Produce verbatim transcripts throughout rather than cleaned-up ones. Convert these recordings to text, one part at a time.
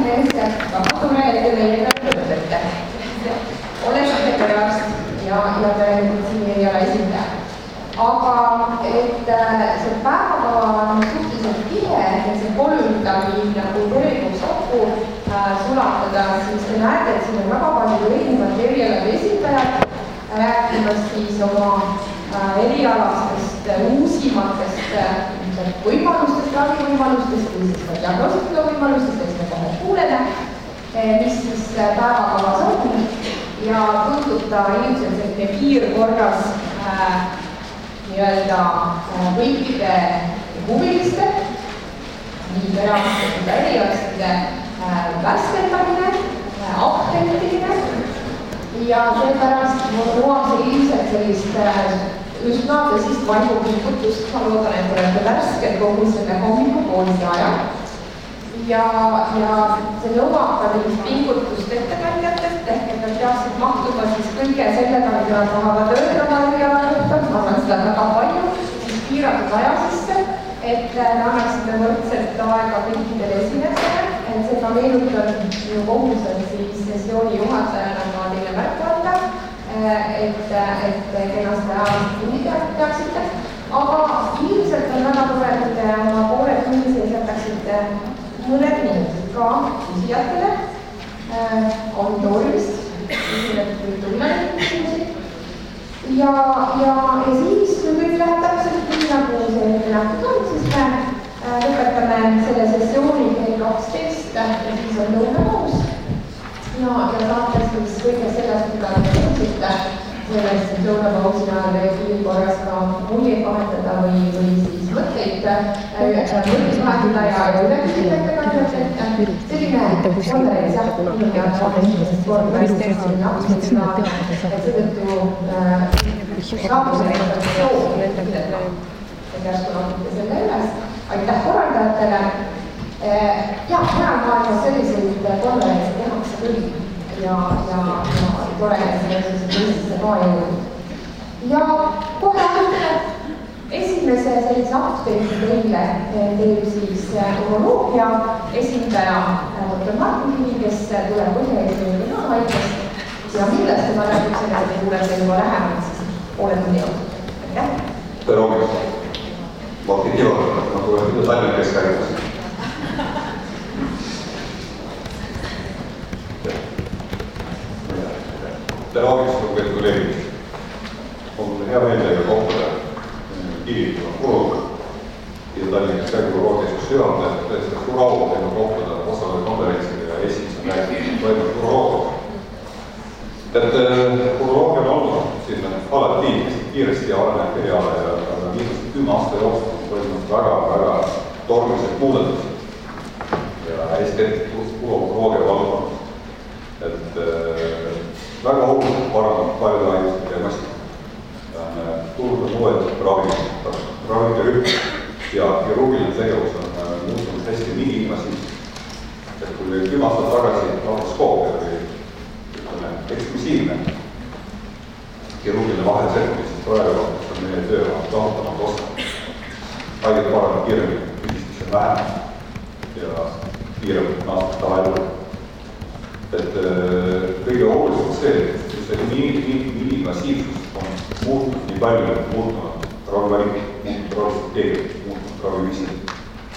mees, väga tore, et te meiega töötate. Olete peast ja, ja tegelikult siin ei ole esindaja. Aga et see päevakava on suhteliselt tihe ja see kolmdagi nagu tervikuks kokku äh, sulatada, siis te näete, et siin on väga palju erinevad erialade esindajad rääkimas siis oma äh, erialastest äh, uusimatest äh, võimalustest, ravivõimalustest või siis ka diagnostika võimalustest, et me kohe kuuleme, mis siis päevakavas on ja tunduta ilmselt selline kiirkorras äh, nii-öelda kõikide huviliste, nii perearstide kui eriarstide värskendamine, autentimine ja seepärast nõuab see ilmselt sellist üsna tõsist vaimupingutust. Ma loodan, et olete värsked kogu selle hommikupoolse aja. Ja, ja see nõuab ka sellist pingutust ettekandjatest, ehk et nad peaksid mahtuma siis kõige sellega, mida nad tahavad öelda oma eriala kohta, ma arvan seda väga palju, siis piiratud aja sisse, et me annaksime võrdselt aega kõikidele esinejatele, et seda meenutan minu kohus on siis sessiooni juhatajana ma teile märku anda, et, et kenasti ajast kinni peaksite, aga ilmselt on väga tore, et te oma poole tunni sees jätaksite mõned minutid ka küsijatele auditooriumist, küsijad või tulla küsimusi. Ja, ja, ja siis, kui kõik läheb täpselt nii, nagu see ette nähtud on, siis me lõpetame selle sessiooni kell kaksteist ja siis on lõunapaus. Ja, ja saate siis kõige sellest, mida te kuulsite, sellest lõunapausi ajal kiirkorras ka muljeid vahetada või, või siis mõtteid mõtteid vahetada ja üle küsida ettekandjatelt. Selline konverents jah, minu teada on esimesest korda siin nakusega, et seetõttu rahvuse informatsioon, et järsku nakuti selle üles. Aitäh korraldajatele. Ja, mujal maailmas selliseid konverentse tehakse küll. Ja, ja, ja tore, et sellised Eestisse ka jõudnud. Ja kohe algele esimese sellise update'i teile teeb siis uroloogia esindaja doktor Martin Kivi, kes tuleb Põhja-Eesti Regionaalhaiglast ja millest ma räägin sellest, et kuulete juba lähemalt siis poole tunni jooksul. Aitäh! Tere hommikust! Martin Kivi, nagu mida Tallinna Keskhaiglas. Tere hommikust, lugupeetud kolleegid. On hea meel teiega kohtuda Kivi urolooga ja Tallinna Keskhaigla uroloogiakeskuse juhataja. Tõesti suur au teiega kohtuda osaleda konverentsil ja esimesel rääkinud toimunud uroloogia. Et uroloogia on olnud siin alati kiiresti arenev eriala ja viimased kümme aasta jooksul on toimunud väga-väga tormilised muudatused ja hästi uroloogia valdkond. Et väga oluliselt parandanud paljude haiguste diagnostika. Tulnud on uued ravimid, ravimide rühm ja kirurgiline tegevus on muutunud hästi mini-invasiivseks. Et kui kümme aastat tagasi laparoskoopia või ütleme eksklusiivne kirurgiline vahel sekkumis, siis praegu on meie töö lahutamatu osa. Haiged paraneb kiiremini, küsistis on vähem ja kiiremalt naastab tavaelu. Et kõige oluliselt see, et see mini-invasiivsus on muutunud nii palju, et muutunud ravivalik, muutunud ravistrateegia, muutunud raviviisid.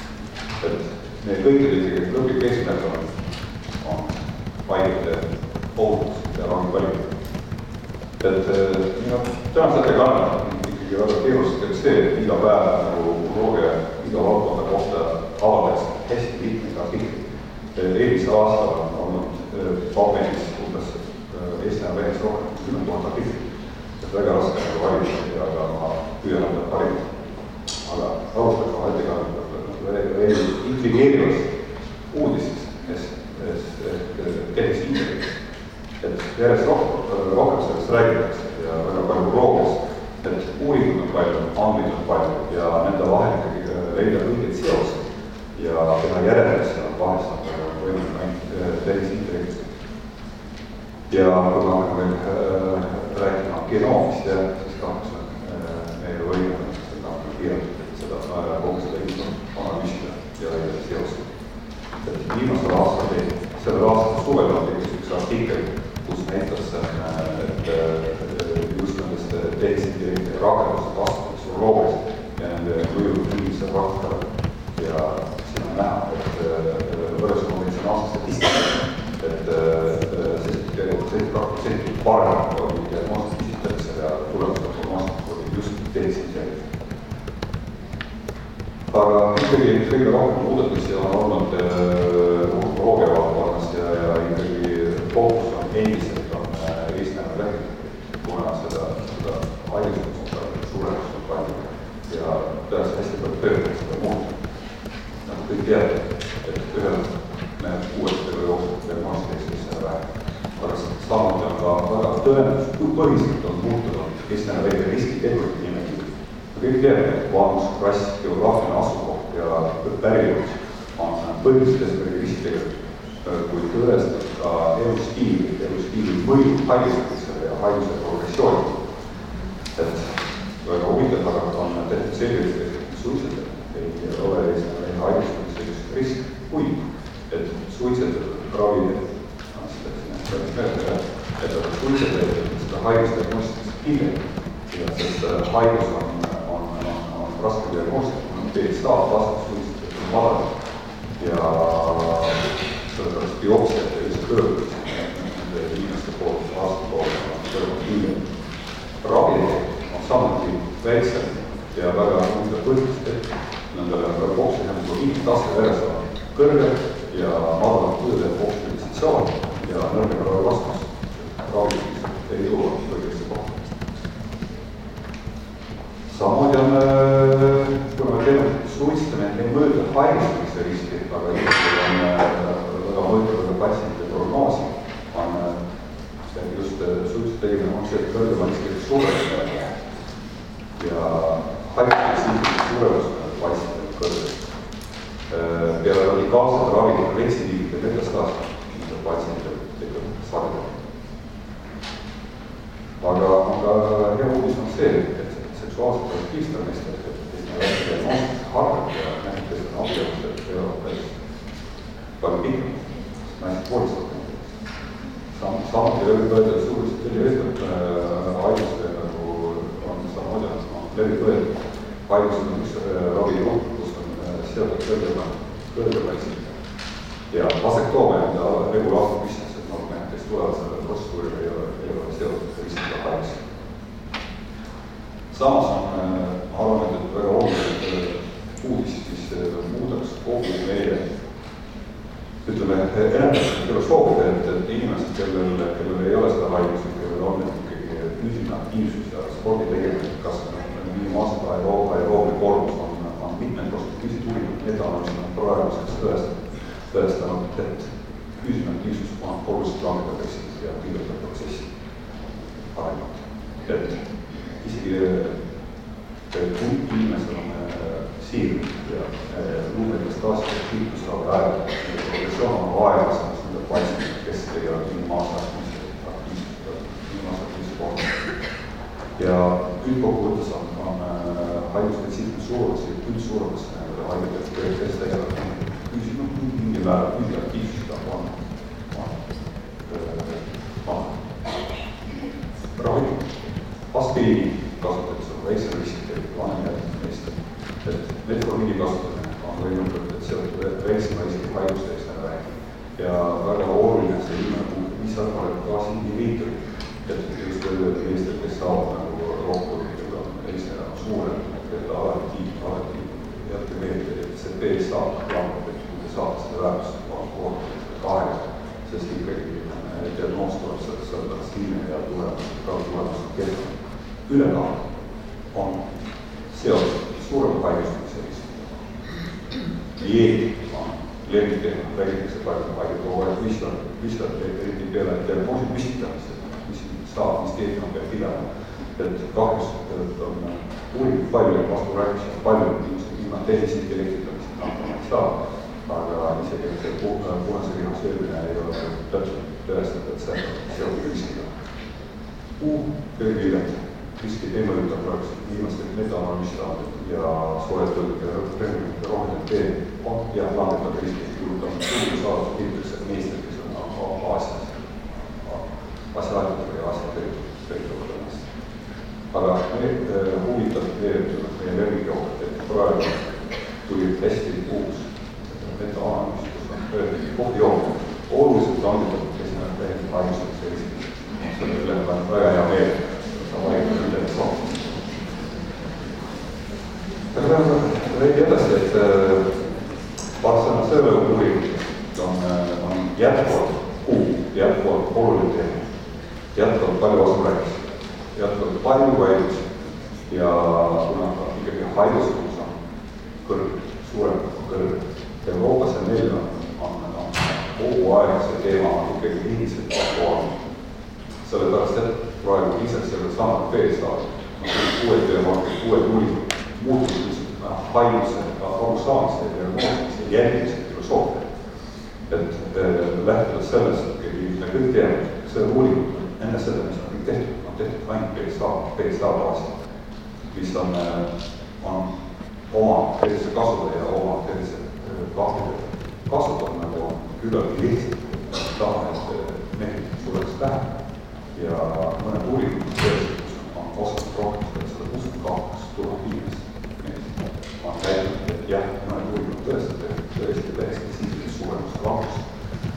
Et meie kõikide lõplik eesmärk on, on haigete ohutus ja ravivalik. Et minu tänase ettekanne on ikkagi väga keeruliselt see, et iga päev nagu uroloogia iga valdkonda kohta avaldaks hästi mitmeid artikleid. Eelmisel aastal on olnud PubMedis umbes Eesti on vähest rohkem kümme tuhat artiklit. Et väga raske nagu valida, aga ma püüan anda parim. Aga alustaks oma ettekannet veel intrigeerivast uudisest, tehes intervjuus. Et järjest rohkem, rohkem sellest räägitakse ja väga palju uroloogiast, et uuringud on palju, andmeid on palju ja nende vahel ikkagi leida õigeid seoseid ja teha järeldusi on vahest võimalik ainult tehes intervjuus. Ja kui ma hakkan veel äh, rääkima genoomist, ja, siis kahjuks äh, meie võimed seda on piiratud, et seda äh, kogu seda info analüüsida ja leida seost. Viimasel aastal teeb suvel on tekkis üks artikkel, kus näitas, et just nendest tehisiti rakendused vastutaks uroloogias ja nende mõju inimese praktikale. Ja siin on näha, et võrres konventsionaalse statistika, et seitsekümmend kaks protsenti parem oli diagnoostik küsitlemisel ja tulemusel prognoostik oli just tehisiti. Aga ikkagi kõige rohkem muudatusi on olnud uroloogia valdkonnas ja, ja ikkagi fookus on endiselt on eesnäärne läbi, kuna seda, seda haigustus on suuremaks on palju ja tõesti hästi palju tööd seda muuta. Nagu kõik teavad, et ühel näeb uuesti või jooksul diagnostiks selle vähe. Aga samuti on ka väga tõendus, kui põhiselt on muutunud eesnäärne väike riskitegurid nimekiri. Kõik teavad, et vanus, rass, geograafiline asukoht ja pärilus on põhjustes või riskitegurid, kui tõestab ka elustiili, elustiili mõju haigustamisele ja haiguse progressiooni. Et väga huvitav, aga on tehtud selgelt, et suitsetada ei ole eesnäärne haigustamise just risk, kuid et suitsetatud ravi, et suitsetada seda haigusdiagnostikas hiljem ja sest haigus on raske diagnoostika, on B-staat vastas suitsetatud madal ja sellepärast biopsiat ja lihtsalt pöördumise nende inimeste poolt aasta poolt on kõrvalt hiljem. Raviefekt on samuti väiksem ja väga mõnda põhjust, et nendele boksihemoglobiini tase veres on kõrgem ja madal kujude boksilisatsioon ja nõrgem ravi vastus. Ravi ei jõua õigesse kohta. Samuti on, kuna me teeme suitstamine, ei mõõda haigestumise riski, aga inimestel on väga mõõdavale patsientide prognoosi, on just suitsetamine on see kõrgema riskiga suurem ja haigestumise suuremus patsientidele kõrgem. Peale radikaalsed ravide retsidiivide metastaasi, mida patsientidele tegelikult sagedab. Aga, aga hea uudis on see, et seksuaalselt aktiivstamist, et me diagnoostika harvalt ja näiteks on abielused, et ei ole päris palju pikem, naised hoolistavad. Samuti võib öelda, et suuresti tõli ööstab haiguste, nagu on samamoodi on levi võetud. Haigused on üks ravijuht, kus on seotud kõrgema, kõrgema eksilt. Ja vasektoomia, mida regulaarselt küsimus, et noh, näiteks tulevad selle protseduuriga ei ole, ei ole seotud riskiga haigused. Samas on arvan, et väga olulised uudis, mis muudaks kogu meie, ütleme, enamasti filosoofia, et, et inimesed, kellel, kellel ei ole seda haigust, kellel on ikkagi füüsiline aktiivsus ja spordi tegemine, kas minimaalselt aeroobne koormus on, on mitmed prospektiivsed uuringud, need analüüsid on praeguseks tõestanud, et füüsiline aktiivsus on oluliselt langeda protsessi ja pingutav protsessi arengut. Et isegi kui inimesel on siirnud ja luumekas taastada kiitusravi ajal, progressioon on vaevasemast nende patsientid, kes ei ole minimaalse aktiivsuse kohta. Ja üldkokkuvõttes on, on haiguspetsiifiline suurus ja üldsuurus nende haigused, kes tegelikult küsinud mingi määral mingi aktiivsust on, on, on ravi. Aspiriini kasutatakse on väiksem risk, et vanem jätnud meist. Et metformiini kasutamine on võimalik, et seotud väiksema riski haiguste eest räägi. Ja väga oluline see ilme mis arvab gaasi inhibiitorid, et just meestel, kes saavad nagu rohkem, keda on eesnära suurem, keda alati, alati jätke meelde, et see B saab langeb, et kui te saate seda väärtust on koormata kahega, sest ikkagi diagnoos tuleb seda pärast hiljem ja tulemused ka tulemused keskkond. Ülekaal on seotud suurema haigustamise riskiga. Dieet on lemmikteema, räägitakse palju palju kogu aeg vistad, eriti peale diagnoosi püstitamist, mis saab, mis dieet on peab pidama. Et kahjus on uuringut palju, vastu rääkis palju inimesed ilma tehised elektritamist hakkama ei saa, aga isegi see punase rihma söömine ei ole täpselt tõestada, et see on seotud riskiga. Uu köögiviled riski ei mõjuta praegu viimased metaanalüüsid ja sooletud ja roheline tee on ja langetab riski, kui on suuri saadus kiitakse meestel, kes on kohvi joomine, oluliselt langetatud keskmine täiesti haiguseks selliseks. Selle üle on väga hea meel, saab haiguse üle soov. Aga räägi edasi, et Barcelona sõeluuringud on, on jätkuvalt kuu, jätkuvalt oluline teema, jätkuvalt palju vasturäkis, jätkuvalt palju vaidlusi ja kuna ikkagi haigustus on kõrg, suurem kõrg. Euroopas ja meil on, on, on kogu aeg see teema on ikkagi liigselt aktuaalne. Sellepärast, et praegu lisaks selle samad B S A, uued teemarkid, uued uuringud, muutunud haiguse arusaamiste ja diagnoosimise jälgimise filosoofia. Et lähtudes sellest, et me kõik teame, see uuringud enne seda, mis on kõik tehtud, on tehtud ainult B S A, B S A baasil, mis on, on oma tervise kasuda ja oma tervise kahjude kasutada nagu on küllaltki lihtsalt, tahan, et mehed suureks tähendab. Ja mõned uuringud tõestus on osatud rohkem, et seda kuuskümmend kaks tuhat inimest. Ma olen käinud, et jah, mõned uuringud tõestab, et tõesti täiesti siiski suuremast langust.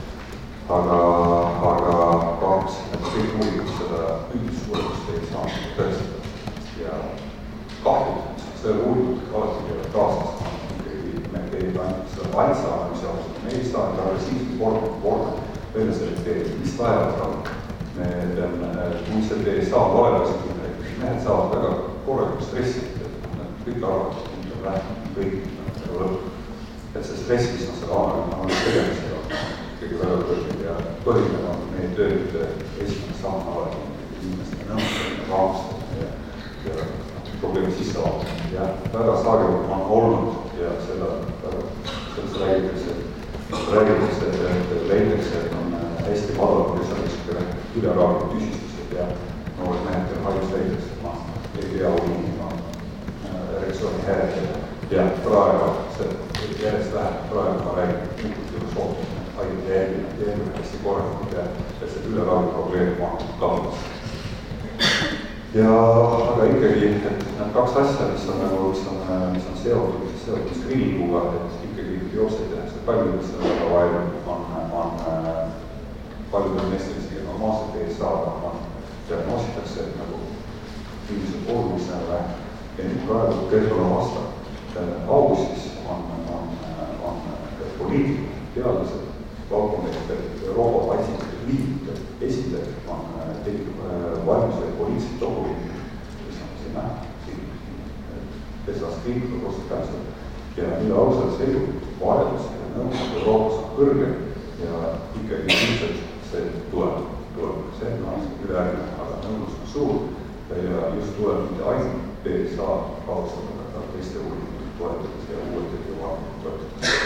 Aga, aga kahjuks, et kõik uuringud seda üldsuuremust ei saanud tõestada. Ja kahjud, selle uuringud alati käivad kaasas, me teeme ainult seda vaidsa analüüsi ausalt. Me ei saa agressiivselt vormi, vormi, veel selle teed, mis vajavad ravi. Me teeme, kui see D S A valevasti, mehed saavad väga korralikult stressi, et nad kõik arvavad, et nüüd on lähtnud kõik nagu lõpp. Et see stress, mis on selle analüüsi tegemisega, on ikkagi väga kõrgel ja põhiline on meie tööd esimene samm alati inimeste nõustamine, raamustamine ja, ja probleemi sisse vaatamine. Ja väga sageli on olnud ja seda, sellest räägitakse, räägitakse, et leitakse, et on hästi madal, kui see on niisugune üleraavid tüsistused ja noored mehed, kelle haigus leitakse, et ma ei tea uurimi, ma erektsiooni hääled ja praegu see järjest läheb, praegu ma räägin muutult filosoofiat, et haiged jälgime, jälgime hästi korralikult ja et see üleraavid probleem on kaotas. Ja aga ikkagi, et need kaks asja, mis on, mis on, mis on seotud, seotud skriinikuga, et ikkagi biopsiaid tehakse palju, mis on väga vajalik, on, on paljudel meestel isegi normaalselt D S A-ga diagnoositakse nagu üldiselt olulisena vähem. Ja nüüd praegu käesoleva aasta augustis on, on, on poliitikud, teadlased, valdkondlikud Euroopa patsientide liit, esindajad on teinud valmised poliitilised dokumendid, mis on siin näha, siin pesas kliinika koostöökäsel ja mille alusel selgub vajadus ja nõudlus Euroopas on kõrgem ja ikkagi ilmselt see tuleb, tuleb, see on üleäärne, aga nõudlus on suur ja just tuleb mitte ainult B S A kaotada, aga teiste uuringute toetades ja uued juba toetades.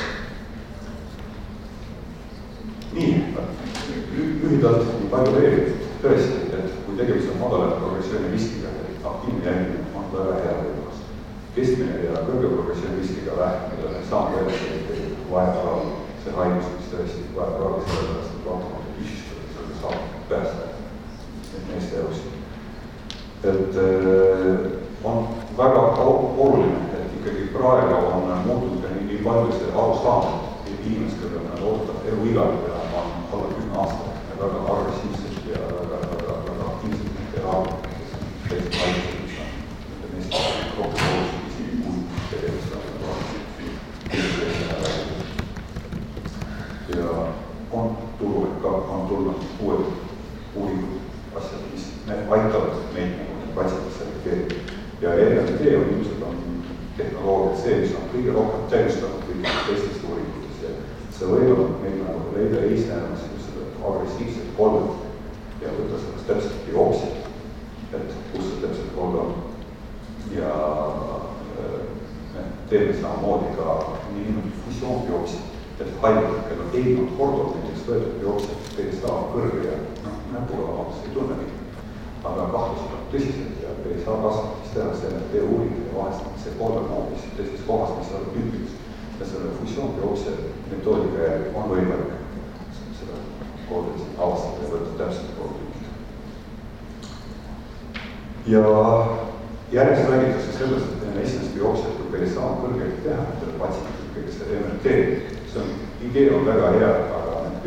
Nii, lühidalt nii palju veel tõesti, et kui tegemist on madala progressiooni riskiga, et aktiivne jälgimine on väga hea võimalus. Keskmine ja kõrge progressiooni riskiga vähem, millele saab edasi vajab ravi, see haigus, mis tõesti vajab ravi, sellepärast, et vaatamata püsistada, selle saab päästa need meeste elus. Et on väga oluline, et ikkagi praegu on muutunud ka nii palju see arusaamine, et inimesed, kellel nad ootavad eluigal ja on alla kümne aasta ja väga agressiivselt ja väga, väga, väga aktiivselt teraapia, kes on teised haigused, mis on nende meeste rohkem olulised isegi kui tegemist on ja on tulnud ka, on tulnud uued uuringud, asjad, mis aitavad meid nagu need patsientid selekteerida. Ja R M D on ilmselt on tehnoloogiat see, mis on kõige rohkem täiustanud kõigist teistest uuringutes ja see võimaldab meil nagu leida eesnäemas seda agressiivset koldet ja võtta sellest täpselt biopsiat, et kus see täpselt kolde on. Ja me teeme samamoodi ka nii fusioonbiopsiat, et haiged, kellel ei olnud korduvalt näiteks võetud biopsiat, B S A kõrge ja noh, näpuga vabast ei tunnegi. Aga kahtlused on tõsiselt ja B S A kasvatis tehakse M R T uuring ja vahest see kolde moodis teistes kohas, mis on tüüpiks. Ja selle fusioonbiopsia metoodika järgi on võimalik seda kolde avastada ja võtta täpselt kolde. Ja järjest räägitakse sellest, et enne esimest biopsiat, kui B S A on kõrgelt teha, et patsientid ikkagi see M R T, see on, idee on väga hea, aga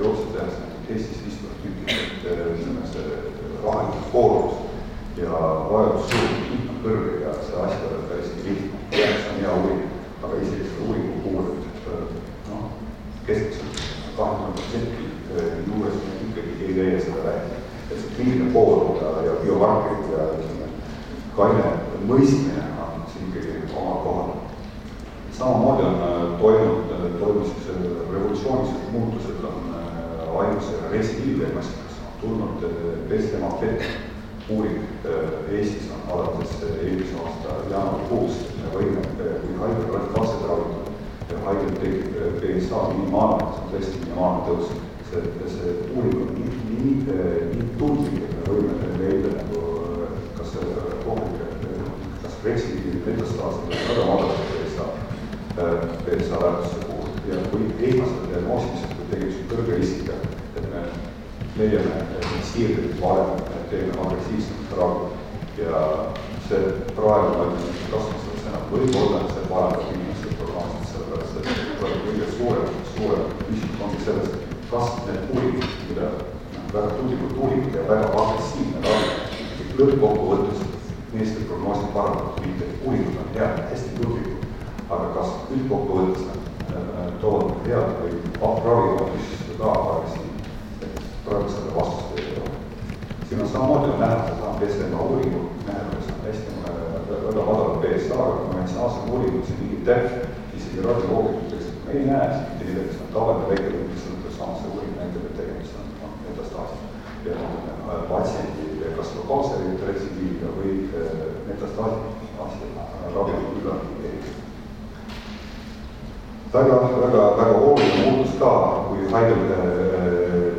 bakterioolsed tehas näiteks Eestis viiskümmend tükki, et inimese rahaline koormus ja vajadus suur on kõrge ja see asja on täiesti lihtne. Jääks on hea uuring, aga isegi selle uuringu puhul, et no, keskselt kahekümne protsenti juures ikkagi ei leia seda välja. Et see kliiniline pool ja, ja biomarkerid ja kaine mõistmine on siin ikkagi oma kohal. Samamoodi on toimunud, toimus revolutsioonilised muutused on ainus retsidiivdiagnostikas on tulnud B C M A F E T uuring Eestis on alates eelmise aasta jaanuarikuust, et me võime, kui haigel radikaalselt ravitud ja haigel tekib B S A minimaalne, see on tõesti minimaalne tõus. See, see uuring on nii, nii, nii tundlik, et me võime leida nagu kas kohulike, kas retsidiivi metastaasid või väga madalad B S A, B S A väärtuste puhul. Ja kui eemastad diagnoosimised, kui tegid kõrge riskiga, et me leiame siirdeid varem, teeme agressiivselt ravi ja see praegu on kasvanud enam võib-olla see parandab inimeste programmist, sellepärast, et kõige suurem, suurem küsimus ongi selles, kas need uuringud, mida väga tudikud uuringud ja väga agressiivne ravi, lõppkokkuvõttes meeste prognoosid parandavad, mitte uuringud on head, hästi tudikud, aga kas üldkokkuvõttes nad toovad head või ravi on mis ka agressiivne, et praegu selle vastust ei ole. Siin on samamoodi on näha, seda B C M A uuringu, nähes on hästi väga madalad B S A, aga konventsionaalsed uuringud, see mingi täpv, isegi radioloogid ütleks, et me ei näe siin mitte midagi, see on tavaline väike, mis on saamase uuring näitab, et tegemist on metastaasid ja patsiendi kas lokaalse retsidiiviga või metastaasid ravi ülearvikeerimisega. Väga, väga, väga oluline muutus ka, kui haigel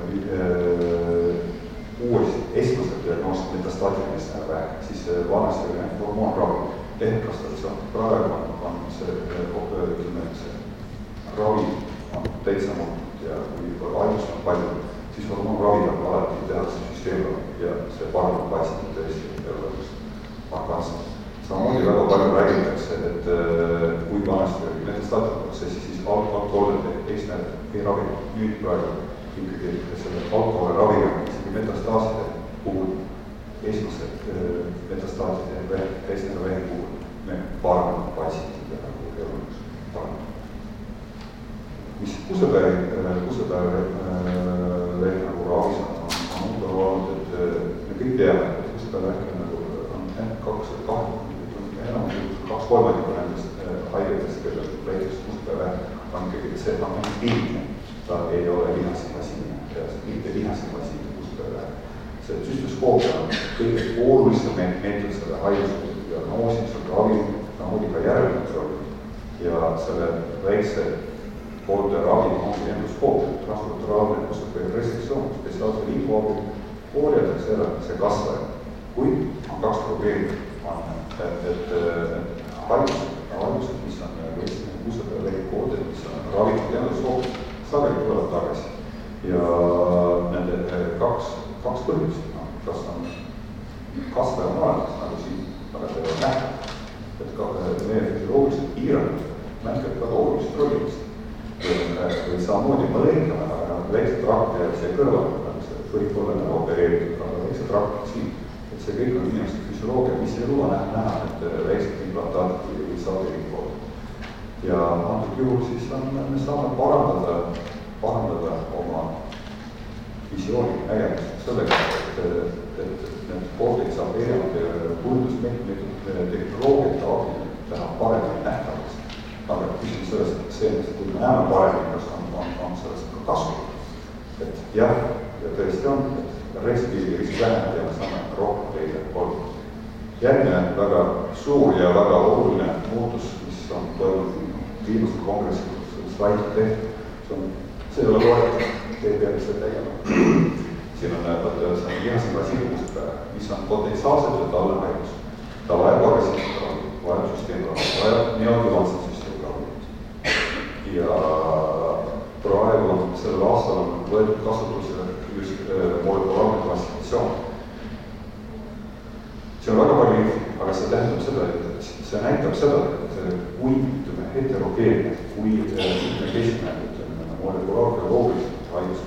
uuesti esmased diagnoosid metastaatilisest vähe, siis vanasti oli hormoonravi, ehkastatsioon. Praegu on, on see, ütleme, see ravi on täitsa muutunud ja kui ainus on palju, siis hormoonravi on alati tehakse süsteemravi ja see parandab patsienti tõesti elulõpust markantselt. Samamoodi väga palju räägitakse, et kui vanasti oli metastaatiline protsessi, siis alkoholide eesnäed ei ravi. Nüüd praegu ikkagi selle alkoholi raviga isegi metastaaside puhul, esmased metastaaside eesnäe vähi puhul me parandame patsientide nagu elulõpust parandame. Mis kusepäev, kusepäev nagu ravis on, on muuta olnud, et me kõik teame, et kusepäev äkki nagu on kaks, enam kaks kolmandikku nendest haigetest, kellel väikest kusepäev on ikkagi see, et on lihtne, ta ei ole lihasinvasiivne ja mitte lihasinvasiivne kusepäev. See süstoskoopia on kõige olulisem meetod selle haiguse diagnoosimisel, ravil, samamoodi ka järelkontrollil ja selle väikse poolte ravi ongi endoskoopia, transportoraalne kusepäev restriktsioon, spetsiaalse liivuabil koorjatakse ära see kasvaja. Kui on kaks probleemi, on, et, et haigused, haigused, mis on kusepäev väike kooded, mis on ravitud endoskoopia, sageli tulevad tagasi. Ja nende kaks, kaks põhjust, no, kas on kasvaja on olemas, nagu siin, aga see on näha, et ka need loogilised piirangud mängivad väga olulist rollimist. Või samamoodi mõlengame, aga väiksed rakk jääb see kõrval, nagu see võib olla nagu opereeritud, aga väiksed rakk siin, et see kõik on inimeste füsioloogia, mis ei luba näha, et väiksed implantaatid või saadegi pooled. Ja antud juhul siis on, me saame parandada, parandada oma visiooni nägemist sellega, et, et need poolteid saab erinevate kujundusmeetmed tehnoloogiate abil teha paremini nähtavaks. Aga küsimus sellest, et see, et kui me näeme paremini, kas on, on, on sellest ka kasu. Et jah, ja tõesti on, et retsidiivi risk väheneb ja me saame rohkem leida kolm. Järgmine väga suur ja väga oluline muutus, mis on toimunud viimasel kongressil, slaidid tehtud, see on, see ei ole loetav, te ei pea seda tegema. Siin on lihasinvasiivused, mis on potentsiaalselt ja talle haigus. Ta vajab agressiivset ravi, vajab süsteemravi, vajab neoadjuvantset ja praegu on sellel aastal on võetud kasutusele just molekulaarne klassifikatsioon. See on väga palju info, aga see tähendab seda, et see näitab seda, et kui heterogeenne, kui keskne molekulaarbioloogiliselt haigus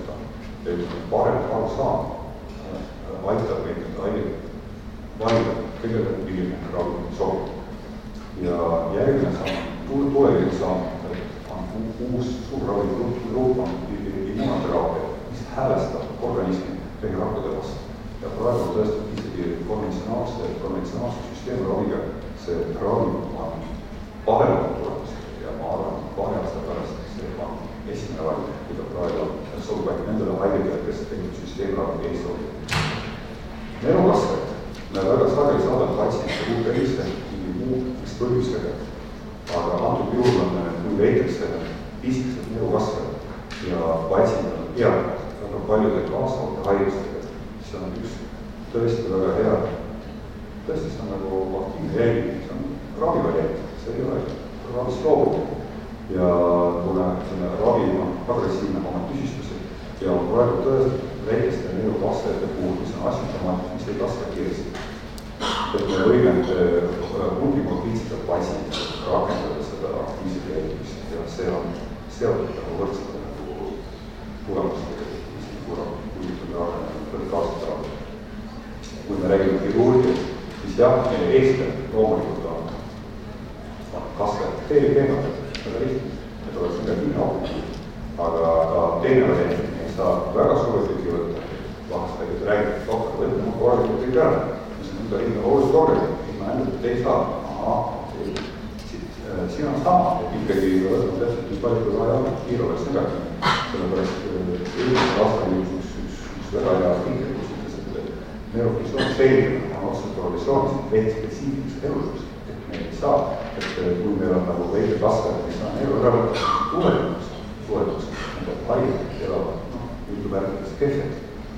saama, aitab meid ainult valida, kellele milline ravi sobib. Ja järgmine samm, tulevikus samm, on uus suur ravigrupp on immunoteraapia, mis häälestab organismi vähirakkude vastu. Ja praegu on tõesti isegi konventsionaalse, konventsionaalse süsteemi raviga see ravi on paremad tulemused ja ma arvan, paari aasta pärast see on esimene ravi, mida praegu sobib ainult nendele haigedele, kes tegelikult süsteemi ravi ei sobi. Nerukasvajad, me väga sageli saadame patsiente uut tervise, mingi muu, mis põhjustega, aga antud juhul on kui väikese pisikesed nerukasvajad ja patsiendid on teadnud väga paljude kaasavate haigustega. See on üks tõesti väga hea, tõesti see on nagu aktiivne jälgimine, see on ravivariant, see ei ole ravist loobumine. Ja kuna ravi on agressiivne oma tüsistused ja on praegu tõesti väikeste nerukasvajate puhul, mis on asümptomaatiline, mis ei kasva kiiresti. Et me võime multimobiilsete patsientidele rakendada seda aktiivset jälgimist ja see on seotud nagu võrdsete nagu tulemustega, kui kaasata ravi. Kui me räägime kirurgiast, siis jah, meie eestlane loomulikult on kasvajad teemadel, väga lihtne, et oleks midagi kinni abitud. Aga ka teine variant, ei saa väga suure tüki võtta, vahest tegelikult räägib, et doktor võtma korralikult kõik ära, mis on enda hinna oluliselt organit, ilma endalt ei saa. Aha, siin on sama, et ikkagi võtame täpselt nii palju, kui vaja on, kiir oleks negatiivne. Sellepärast eelmisel aastal üks, üks, üks, üks väga hea artikkel, kus ütles, et neurofunktsioon selgelt on otseselt koalitsioonis veidi spetsiifilise elulust, et me ei saa, et kui meil on nagu veidi kasvajad, mis on elu ära võtta tulevikus, tulevikus, nende haiged elavad, noh, jutumärkides kehved.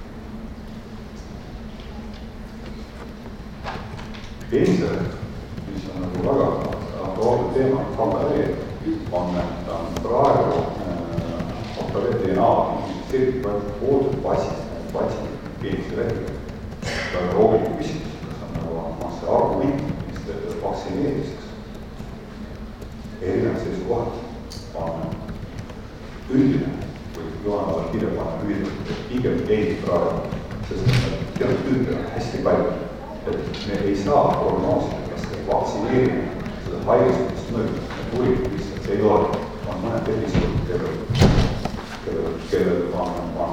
Teise, mis on nagu väga aktuaalne teema, Fambalee, on praegu Fambalee D N A identifitseeritud pooltud patsient, patsient peenise lehtiga. Väga loogiline küsimus, kas on nagu on see argument, mis töötab vaktsineerimiseks. Erinevad seisukohad on üldine, kui Johanna kirja panna üldine, et pigem ei praegu, sest teatud tüüpe on hästi palju. Et me ei saa prognoosida, kas vaktsineerimine seda haigestust mõjutab, need uuringud lihtsalt ei ole. On mõned tervishoid, kellel on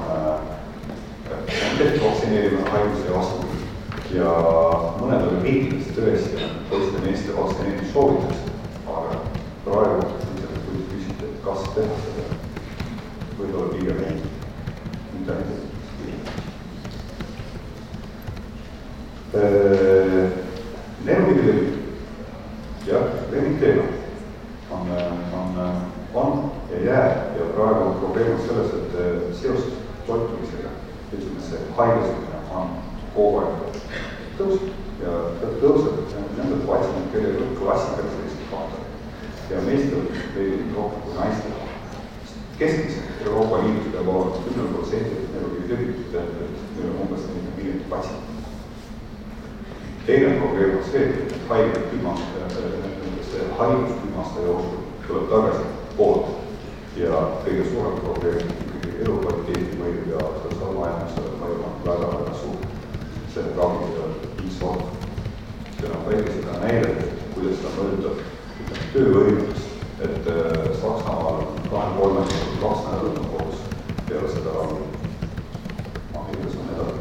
tehtud vaktsineerimine haiguse vastu ja mõned on riikidest tõesti teiste meeste vaktsineerimis soovitakse, aga praegu lihtsalt kui küsida, et kas teha seda võib-olla pigem ei, mida mitte. Nervide jah, lemmikteema on, on, on ja jääb ja praegu on probleem selles, et seos toitumisega, ütleme see haigestumine on kogu aeg tõuseb ja tõuseb nendel patsiendid, kellel on klassikalised kaotab ja meestel veel rohkem kui naistel. Keskmiselt Euroopa Liidus peab olema kümme protsenti nervide tõbitud, et meil on umbes nelikümmend miljonit patsienti. Teine probleem on see, et haiged haiguskümmasta jooksul tuleb tagasi poolt ja kõige suurem probleem ikkagi elukvaliteedi mõju ja sotsiaalmajanduse mõju on väga-väga suur. See ravi viis olnud. See on väike seda näidet, kuidas ta mõjutab töövõimust, et Saksamaal on kahe kolmekümne kaks nädalat on kodus peale seda ravi. Ameerikas on nädal.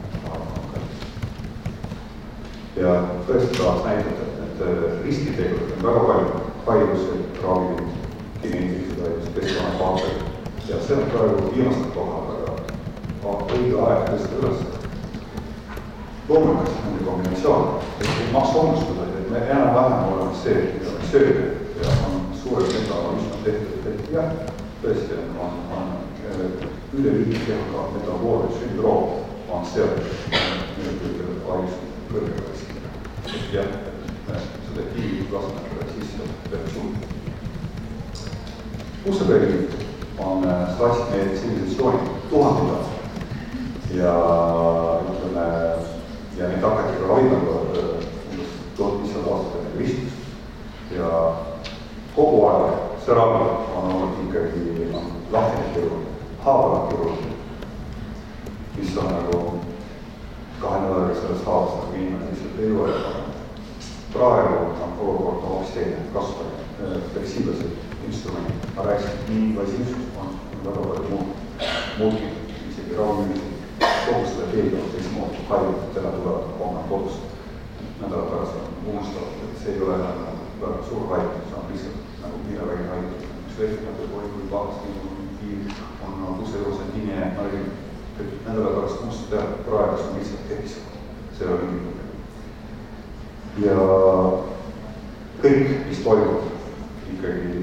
Ja tõesti tahaks näidata, et riskitegurid on väga palju haigused, ravimid, geneetilised haigused, keskkonnafaktorid ja see on praegu viimastel kohal, aga õige aeg tõsta üles. Loomulikult nende kombinatsioon, et ei maksa unustada, et me enam-vähem oleme see, mida me sööme ja on suured metabolism on tehtud, et jah, tõesti on, on üleliigi kehaga metaboolne sündroom on seotud kõige haigused kõrgega riskiga. Et jah, seda kiivi plasmatele sisse peab suunda. Kussapäevi on staatsid meie tsivilisatsiooni tuhanded ja ütleme, ja neid hakati ka ravimega tuhat viissada aastat enne Kristust ja kogu aeg see ravi on olnud ikkagi lahtine kirurg, haavalav kirurg, mis mis on nagu kahe nädalaga sellest haavast nagu inimene lihtsalt ei ole. Praegu on olukord hoopis teine, kasutada fleksiibelseid instrumenti. Ma rääkisin, et nii invasiivsus on väga palju muud, muutnud, isegi raamimisi kogu selle teega on teismoodi hainud, et täna tulevad homme kodus nädala pärast on unustatud, et see ei ole enam väga suur hainud, see on lihtsalt nagu minevägi hainud. Üks veetmine või kui pahasti on kusejuurse nime nali, et nädala pärast unustada teha, praegus on lihtsalt episood, see on mingi probleem. Ja kõik, mis toimub, ikkagi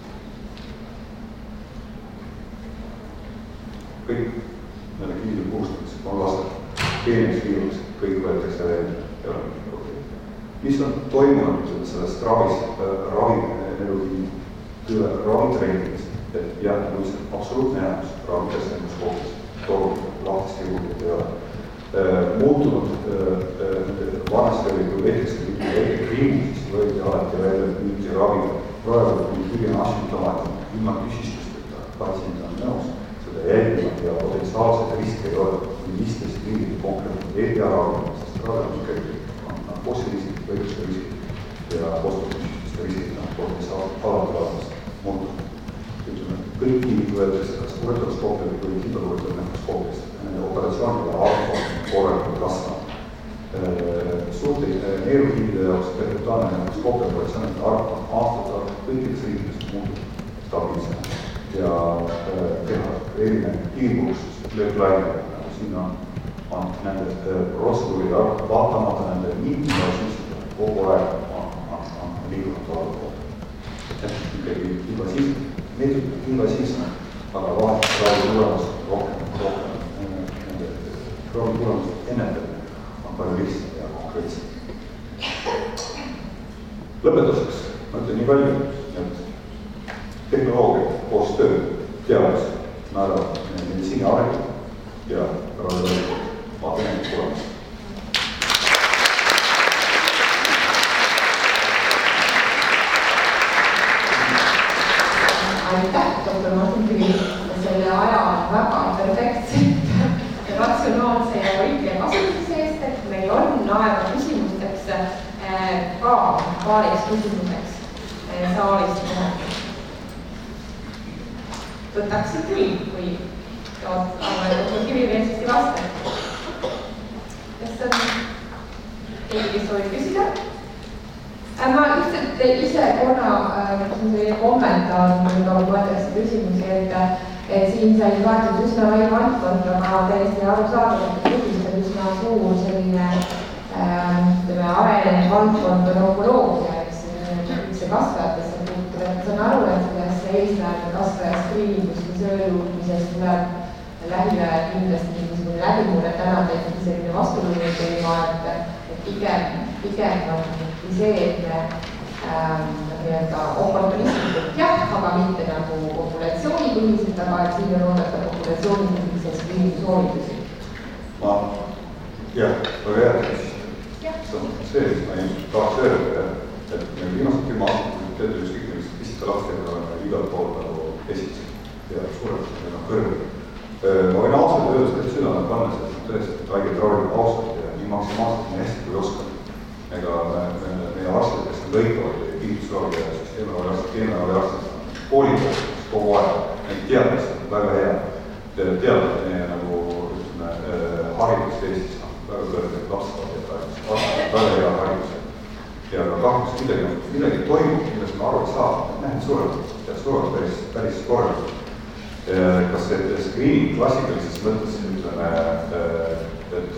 kõik nende kivide puustamised on lastud peeneks viirus, kõik võetakse veel, ei ole mingi probleem. Mis on toimunud sellest ravist, ravi, ravitrendides, et jah, kui see absoluutne jäämus ravides nendes kohtades, toru lahtiste juurde ei ole. Muutunud vanasti oli, kui näiteks väike kriimu, siis võeti alati välja müüti ravi. Praegu kui tüline asjutamaati, ilma küsistusteta, patsient on nõus, seda jälgivad ja potentsiaalsed riske ei ole. Kui viisteist riigid konkreetselt ei pea ravima, sest ravi ikkagi on narkoosiriskid, võiduste riskid ja postupüsiste riskid on potentsiaalselt alati alates muutunud. Ütleme, kõik tiimid võetakse kas uretroskoopia või kiibaluuretud nekroskoopist. Nende operatsioonide arv on korralikult kasvanud. Suurte neerukiivide jaoks perpetaalne nekroskoopia operatsioonide arv on aastate arv kõikides riikides muutub stabiilsena. Ja teha erinev kiibuks, lööklaine, siin on, on nende protseduuride arv, vaatamata nende miinima süüstada kogu aeg on, on, on liigunud toodud. Et ikkagi invasiivne, meetod invasiivne, aga vahet ravi tulemus rohkem, rohkem nende ravi tulemus ennetamine on palju lihtsam ja konkreetsem. Lõpetuseks, ma ütlen nii palju, et tehnoloogia, koos töö, teadus, naeravad meditsiini arengut ja ravivalikut vaatame tulemus. Aitäh, doktor Martin Tüli, selle aja väga perfektselt ratsionaalse ja õige kasutuse eest, et meil on aega küsimusteks ka paariks küsimuseks saalist. Võtaksin küll, kui doktor Kivi meelsasti vastab. Kas on keegi, kes soovib küsida? Ma lihtsalt ise korra kommentaar, kui ka võetakse küsimusi, et siin sai kaetud üsna lai valdkond, aga täiesti aru saada, et põhjust on üsna suur selline arenenud valdkond on onkoloogia, eks üldse kasvajatesse puutuv. Et saan aru, et kuidas eestlane kasvaja skriiningus või sööluutmisest tuleb lähiajal kindlasti mingisugune läbimurre täna tehti selline vastuluine teema, et pigem, pigem on see, et me nii-öelda oportunistlikult jah, aga mitte nagu populatsioonipõhiselt, aga et siin on oodata populatsioonipõhiselt skriiningusoovitusi. Ma, jah, väga hea. See on see, mis ma ilmselt tahaks öelda, et me viimased kümme aastat, kui teete ükskõik millist pisita lastega oleme igal pool nagu esitasid ja suurelt meil on kõrged. Ma võin ausalt öeldes kõik südame pannes, et tõesti haiged ravime ausalt ja nii maksimaalselt nii hästi kui oskan. Ega meie arstid, kes on lõikavad ja kiitusravi ja süsteemravi arstid, keemiaravi arstid, koolitatud kogu aeg, neid teadmist on väga hea. Teada meie nagu haridust Eestis on väga kõrged lapsed, väga hea haridus. Ja ka kahjuks midagi, midagi toimub, millest me aru ei saa, et nähed suurelt ja suurelt päris, päris korralikult. Kas see screening klassikalises mõttes, ütleme, et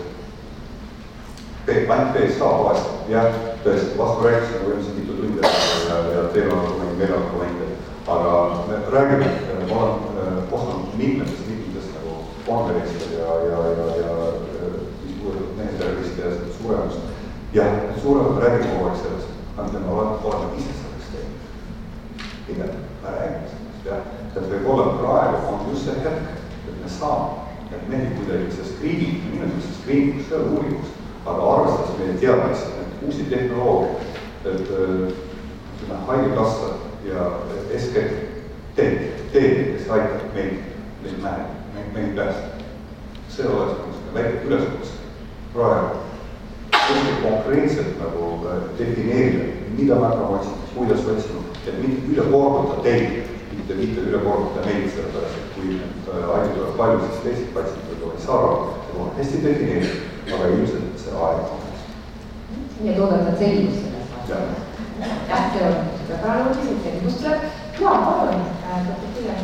ainult P S A vahest, jah, tõesti, vastu rääkisime võimsime mitu tundi ja, ja teil on nagu meil argumente, aga me räägime, ma olen osanud mitmetest, mitmetest nagu konverentsidel ja, ja, ja, ja mis puudutab mehetervist ja suuremust. Jah, suuremad räägime kogu aeg sellest, aga me oleme ise selleks teinud. Pigem me räägime sellest, jah, et võib-olla praegu on just see hetk, et me saame, et mehed kuidagi see screening, nimelt see screening, see on uuringus, aga arvestades meie teadmisi, et uusi tehnoloogia, et äh, haigekassa ja S K T, T, kes aitab meid, meid näha, meid päästa. see oleks väike üleskutse praegu hästi konkreetselt nagu defineerida, mida me hakkame otsima, kuidas otsima, et mitte üle korruta teid, mitte, mitte üle korruta meid, sellepärast, et kui need aegu tuleb palju, siis teised patsientid ei saa aru, see on hästi defineeritud, aga ilmselt see aeg on. Ja toodata selgust selles vaates. Jah, see on seda paranuudis, et selgust tuleb. Jaa, palun, võtta küle.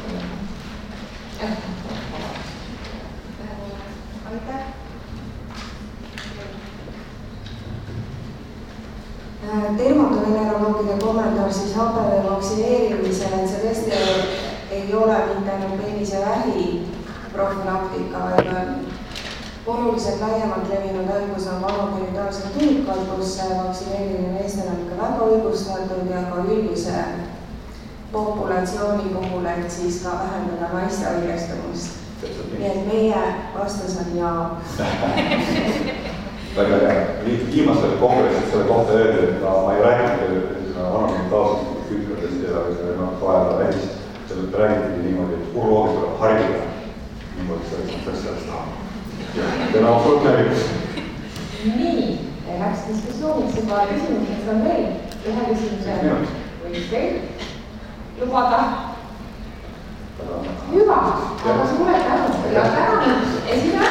Aitäh. Dermatoveneroloogide kommentaar siis H P V vaktsineerimisele, et see tõesti ei ole mitte ainult peenise vähi profülaktika, vaid oluliselt laiemalt levinud haigus on valugenitaalse tuukal, kus vaktsineerimine meestel on ikka väga õigustatud ja ka üldise populatsiooni puhul, et siis ka vähendada naiste haigestumist. Nii et meie vastus on jaa. Väga hea. Viimasel kongressil selle kohta öeldi, et ma ei rääkinud valugenitaalsest kütladest ja vaeva vähist. Sellest räägiti niimoodi, et uroloogi tuleb harida. Niimoodi sellest sellest taha. Teil on absoluutne õigus. Nii, läks diskussiooniks juba küsimuseks on veel. Ühe küsimuse võiks veel lubada. Hüva, aga sulle tänu. Ja tänu esina